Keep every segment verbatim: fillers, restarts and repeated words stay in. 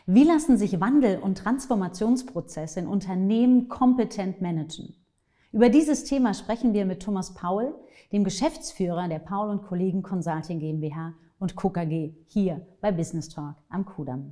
Wie lassen sich Wandel- und Transformationsprozesse in Unternehmen kompetent managen? Über dieses Thema sprechen wir mit Thomas Paul, dem Geschäftsführer der Paul und Kollegen Consulting GmbH und Co. K G, hier bei Business Talk am Kudamm.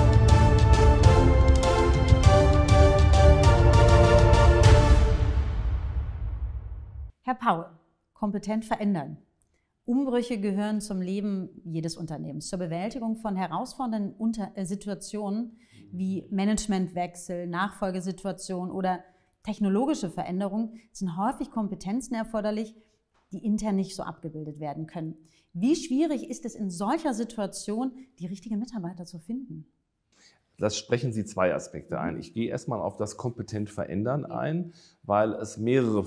Herr Paul, kompetent verändern. Umbrüche gehören zum Leben jedes Unternehmens. Zur Bewältigung von herausfordernden Unter äh, Situationen wie Managementwechsel, Nachfolgesituationen oder technologische Veränderungen sind häufig Kompetenzen erforderlich, die intern nicht so abgebildet werden können. Wie schwierig ist es in solcher Situation, die richtigen Mitarbeiter zu finden? Das sprechen Sie zwei Aspekte ein. Ich gehe erstmal auf das kompetent Verändern ein, weil es mehrere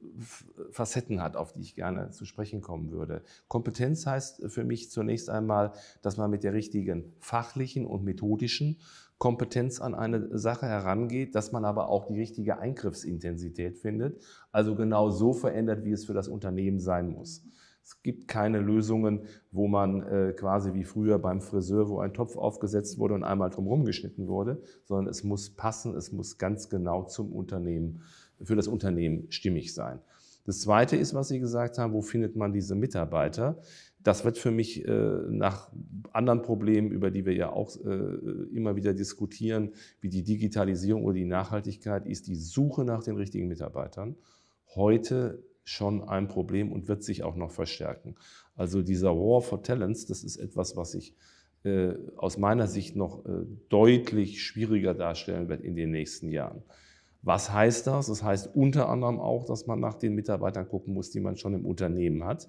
Facetten hat, auf die ich gerne zu sprechen kommen würde. Kompetenz heißt für mich zunächst einmal, dass man mit der richtigen fachlichen und methodischen Kompetenz an eine Sache herangeht, dass man aber auch die richtige Eingriffsintensität findet, also genau so verändert, wie es für das Unternehmen sein muss. Es gibt keine Lösungen, wo man äh, quasi wie früher beim Friseur, wo ein Topf aufgesetzt wurde und einmal drumherum geschnitten wurde, sondern es muss passen, es muss ganz genau zum Unternehmen, für das Unternehmen stimmig sein. Das Zweite ist, was Sie gesagt haben, wo findet man diese Mitarbeiter? Das wird für mich äh, nach anderen Problemen, über die wir ja auch äh, immer wieder diskutieren, wie die Digitalisierung oder die Nachhaltigkeit, ist die Suche nach den richtigen Mitarbeitern heute schon ein Problem und wird sich auch noch verstärken. Also dieser War for Talents, das ist etwas, was sich äh, aus meiner Sicht noch äh, deutlich schwieriger darstellen wird in den nächsten Jahren. Was heißt das? Das heißt unter anderem auch, dass man nach den Mitarbeitern gucken muss, die man schon im Unternehmen hat.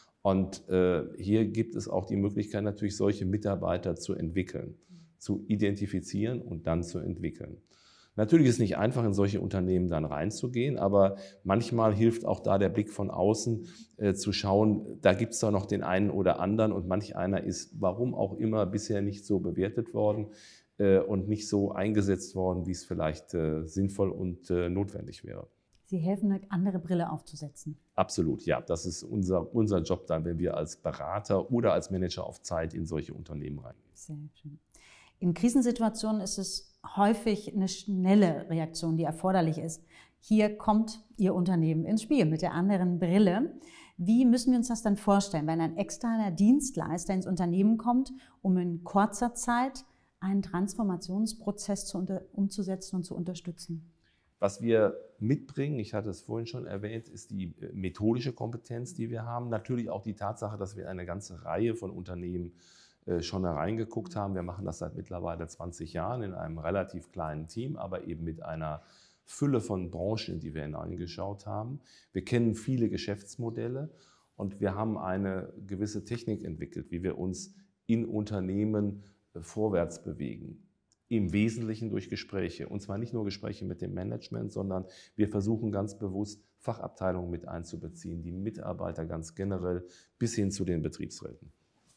Und äh, hier gibt es auch die Möglichkeit, natürlich solche Mitarbeiter zu entwickeln, zu identifizieren und dann zu entwickeln. Natürlich ist es nicht einfach, in solche Unternehmen dann reinzugehen, aber manchmal hilft auch da der Blick von außen äh, zu schauen, da gibt es da noch den einen oder anderen und manch einer ist, warum auch immer, bisher nicht so bewertet worden äh, und nicht so eingesetzt worden, wie es vielleicht äh, sinnvoll und äh, notwendig wäre. Sie helfen, eine andere Brille aufzusetzen. Absolut, ja. Das ist unser, unser Job dann, wenn wir als Berater oder als Manager auf Zeit in solche Unternehmen reingehen. Sehr schön. In Krisensituationen ist es häufig eine schnelle Reaktion, die erforderlich ist. Hier kommt Ihr Unternehmen ins Spiel mit der anderen Brille. Wie müssen wir uns das dann vorstellen, wenn ein externer Dienstleister ins Unternehmen kommt, um in kurzer Zeit einen Transformationsprozess zu unter, umzusetzen und zu unterstützen? Was wir mitbringen, ich hatte es vorhin schon erwähnt, ist die methodische Kompetenz, die wir haben. Natürlich auch die Tatsache, dass wir eine ganze Reihe von Unternehmen schon hereingeguckt haben. Wir machen das seit mittlerweile zwanzig Jahren in einem relativ kleinen Team, aber eben mit einer Fülle von Branchen, in die wir hineingeschaut haben. Wir kennen viele Geschäftsmodelle und wir haben eine gewisse Technik entwickelt, wie wir uns in Unternehmen vorwärts bewegen. Im Wesentlichen durch Gespräche. Und zwar nicht nur Gespräche mit dem Management, sondern wir versuchen ganz bewusst, Fachabteilungen mit einzubeziehen, die Mitarbeiter ganz generell bis hin zu den Betriebsräten.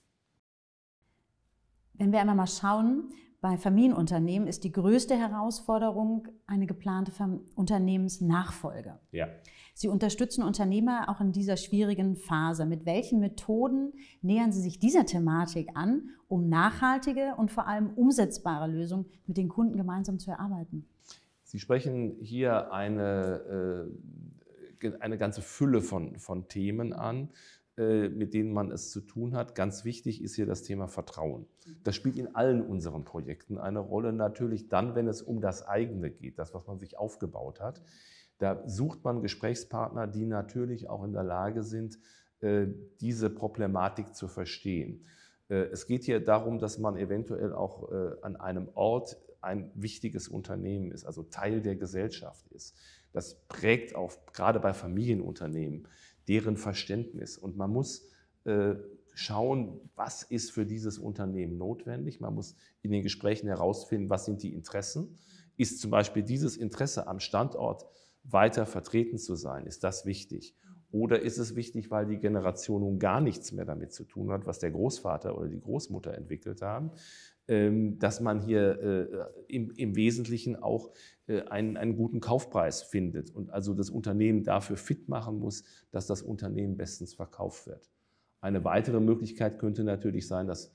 Wenn wir einmal mal schauen, bei Familienunternehmen ist die größte Herausforderung eine geplante Unternehmensnachfolge. Ja. Sie unterstützen Unternehmer auch in dieser schwierigen Phase. Mit welchen Methoden nähern Sie sich dieser Thematik an, um nachhaltige und vor allem umsetzbare Lösungen mit den Kunden gemeinsam zu erarbeiten? Sie sprechen hier eine, eine ganze Fülle von, von Themen an, mit denen man es zu tun hat. Ganz wichtig ist hier das Thema Vertrauen. Das spielt in allen unseren Projekten eine Rolle. Natürlich dann, wenn es um das eigene geht, das, was man sich aufgebaut hat. Da sucht man Gesprächspartner, die natürlich auch in der Lage sind, diese Problematik zu verstehen. Es geht hier darum, dass man eventuell auch an einem Ort ein wichtiges Unternehmen ist, also Teil der Gesellschaft ist. Das prägt auch gerade bei Familienunternehmen deren Verständnis. Und man muss äh, schauen, was ist für dieses Unternehmen notwendig. Man muss in den Gesprächen herausfinden, was sind die Interessen. Ist zum Beispiel dieses Interesse am Standort weiter vertreten zu sein, ist das wichtig? Oder ist es wichtig, weil die Generation nun gar nichts mehr damit zu tun hat, was der Großvater oder die Großmutter entwickelt haben, ähm, dass man hier äh, im, im Wesentlichen auch äh, einen, einen guten Kaufpreis findet und also das Unternehmen dafür fit machen muss, dass das Unternehmen bestens verkauft wird. Eine weitere Möglichkeit könnte natürlich sein, dass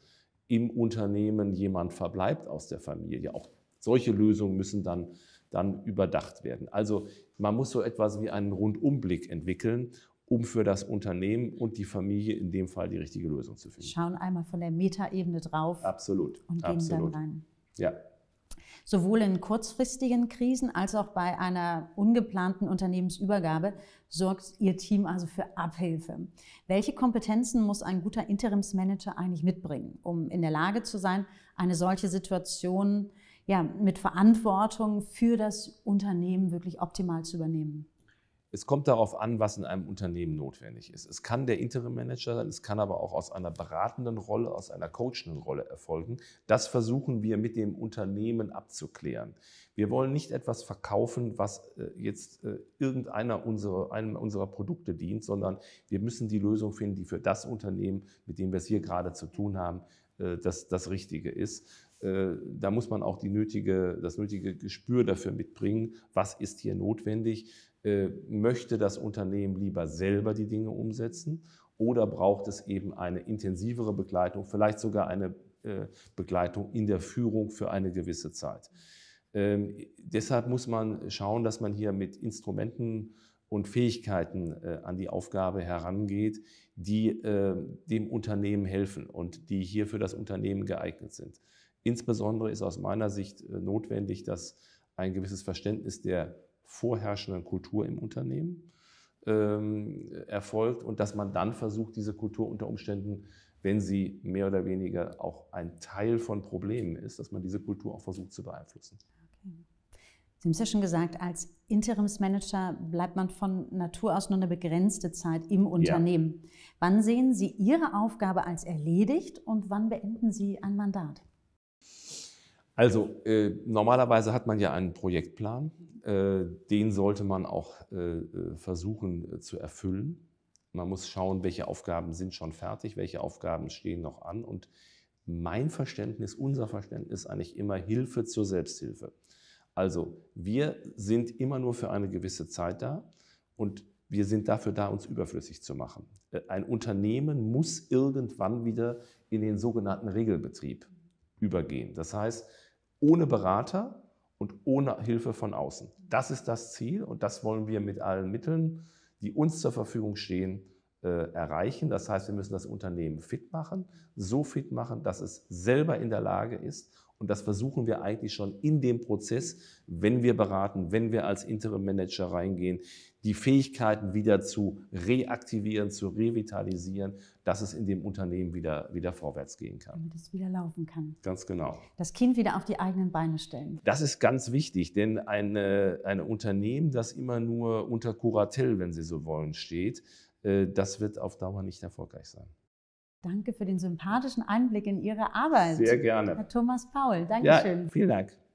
im Unternehmen jemand verbleibt aus der Familie. Auch solche Lösungen müssen dann, dann überdacht werden. Also man muss so etwas wie einen Rundumblick entwickeln, um für das Unternehmen und die Familie in dem Fall die richtige Lösung zu finden. Schauen einmal von der Metaebene drauf. Absolut. Und gehen Absolut. dann rein. Ja. Sowohl in kurzfristigen Krisen als auch bei einer ungeplanten Unternehmensübergabe sorgt Ihr Team also für Abhilfe. Welche Kompetenzen muss ein guter Interimsmanager eigentlich mitbringen, um in der Lage zu sein, eine solche Situation ja, mit Verantwortung für das Unternehmen wirklich optimal zu übernehmen? Es kommt darauf an, was in einem Unternehmen notwendig ist. Es kann der Interim-Manager sein, es kann aber auch aus einer beratenden Rolle, aus einer coachenden Rolle erfolgen. Das versuchen wir mit dem Unternehmen abzuklären. Wir wollen nicht etwas verkaufen, was jetzt irgendeiner unserer, einem unserer Produkte dient, sondern wir müssen die Lösung finden, die für das Unternehmen, mit dem wir es hier gerade zu tun haben, das, das Richtige ist. Da muss man auch die nötige, das nötige Gespür dafür mitbringen, was ist hier notwendig. Möchte das Unternehmen lieber selber die Dinge umsetzen oder braucht es eben eine intensivere Begleitung, vielleicht sogar eine Begleitung in der Führung für eine gewisse Zeit. Ähm, deshalb muss man schauen, dass man hier mit Instrumenten und Fähigkeiten äh, an die Aufgabe herangeht, die äh, dem Unternehmen helfen und die hier für das Unternehmen geeignet sind. Insbesondere ist aus meiner Sicht äh, notwendig, dass ein gewisses Verständnis der vorherrschenden Kultur im Unternehmen ähm, erfolgt und dass man dann versucht, diese Kultur unter Umständen, wenn sie mehr oder weniger auch ein Teil von Problemen ist, dass man diese Kultur auch versucht zu beeinflussen. Okay. Sie haben es ja schon gesagt, als Interimsmanager bleibt man von Natur aus nur eine begrenzte Zeit im Unternehmen. Ja. Wann sehen Sie Ihre Aufgabe als erledigt und wann beenden Sie ein Mandat? Also äh, normalerweise hat man ja einen Projektplan, äh, den sollte man auch äh, versuchen äh, zu erfüllen. Man muss schauen, welche Aufgaben sind schon fertig, welche Aufgaben stehen noch an. Und mein Verständnis, unser Verständnis ist eigentlich immer Hilfe zur Selbsthilfe. Also wir sind immer nur für eine gewisse Zeit da und wir sind dafür da, uns überflüssig zu machen. Ein Unternehmen muss irgendwann wieder in den sogenannten Regelbetrieb übergehen. Das heißt, ohne Berater und ohne Hilfe von außen. Das ist das Ziel und das wollen wir mit allen Mitteln, die uns zur Verfügung stehen, äh, erreichen. Das heißt, wir müssen das Unternehmen fit machen, so fit machen, dass es selber in der Lage ist. Und das versuchen wir eigentlich schon in dem Prozess, wenn wir beraten, wenn wir als Interim-Manager reingehen, die Fähigkeiten wieder zu reaktivieren, zu revitalisieren, dass es in dem Unternehmen wieder, wieder vorwärts gehen kann. Damit es wieder laufen kann. Ganz genau. Das Kind wieder auf die eigenen Beine stellen. Das ist ganz wichtig, denn ein eine Unternehmen, das immer nur unter Kuratel, wenn Sie so wollen, steht, das wird auf Dauer nicht erfolgreich sein. Danke für den sympathischen Einblick in Ihre Arbeit. Sehr gerne. Herr Thomas Paul, Dankeschön. Ja, vielen Dank.